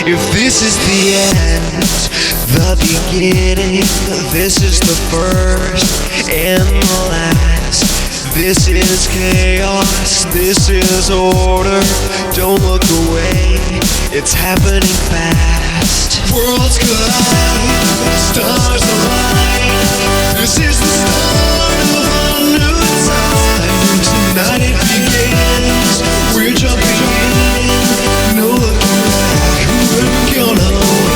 If this is the end, the beginning, this is the first and the last. This is chaos, this is order. Don't look away, it's happening fast. Worlds collide, stars align. This is the start of a new time. Tonight it begins, we're jumping in. No looking back, we're gonna win.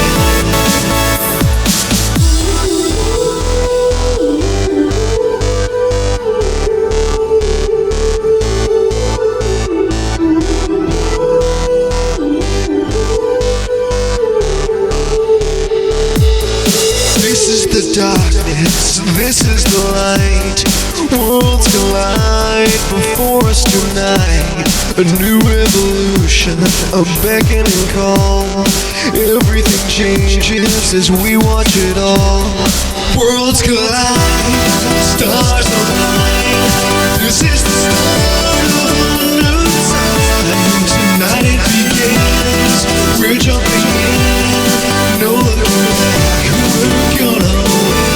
This is the darkness, this is the light. Worlds collide before us tonight. A new revolution, a beckoning call. Everything changes as we watch it all. Worlds collide, stars align. This is the start of a new time. Tonight it begins, we're jumping in. No looking back, we're gonna win.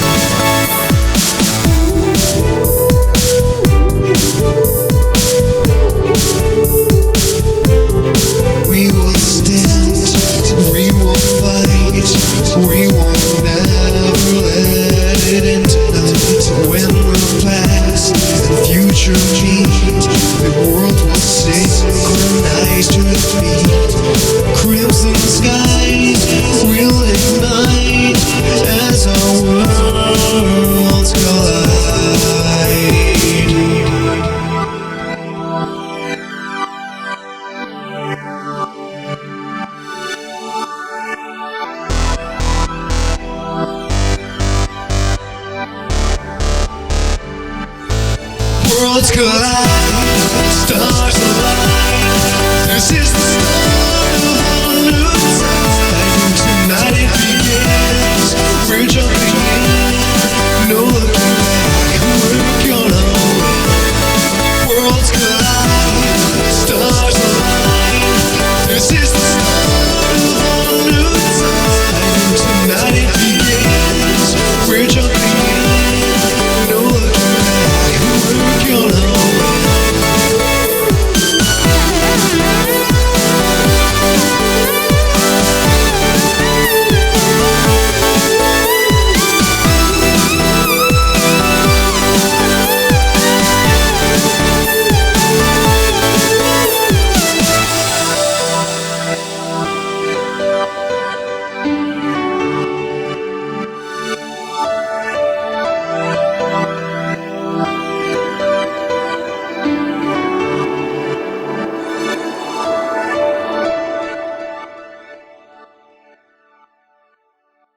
We will stand, we will fight, we will never let it end tonight. When the past and future meet, the world will synchronize to the beat. Crimson skies will ignite as our worlds collide. Worlds collide.